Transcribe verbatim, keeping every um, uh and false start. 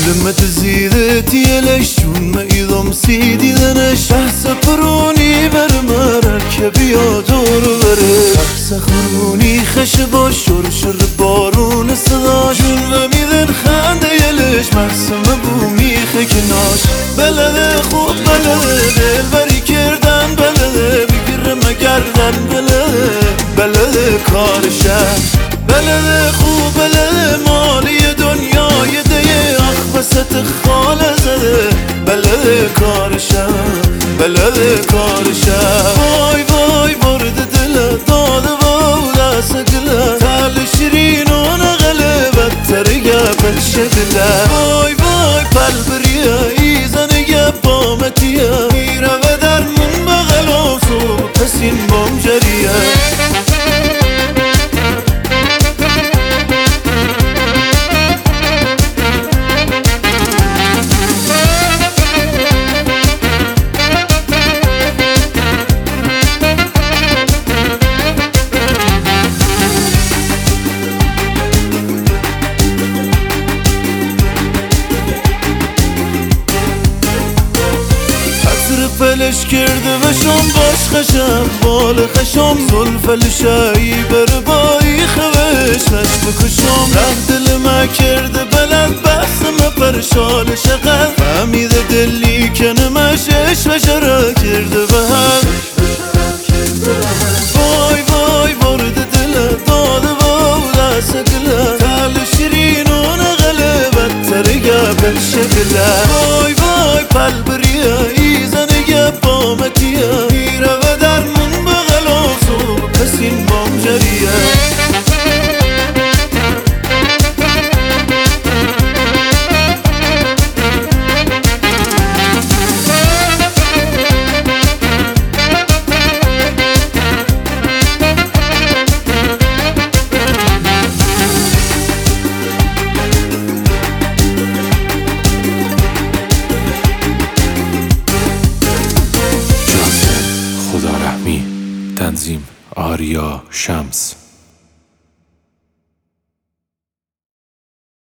لما تزيدتي ليش ما يضم سيدي دنش سفروني برمر اركبي ودور بره سخروني خشب وشرشر بارون صدا جون میدن خنده یلش مرسم بومی خکناش بلده خوب بلده دلبری کردن بلده بگیرم گردن بلده بلده کارشم بلده خوب بلده مالی دنیای دیه اخ بست خاله زده بلده کارشم بلده کارشم وای وای برد دل داده و دست گله تل شیرین و نغله بدتر گپل شدله وای وای پل بریه ایزن گپامتیه میره و در من بغل و صبح پسین بام جریه فلش کرده و شم باش خشم بال خشم زلف شایی بر بایی خوش نش بکشم ره دل ما کرده بلند بحثم پرشال شقد فهمیده دلی کنمش اش و شرا کرده به هم وای وای برد دل داده و دست گله تل شیرین و نغله بدتر گپل شکله وای وای پل بریه ایزن گپامتیه میره و در من بغل و صبح پسین بام جریه تنظیم آریا شمس.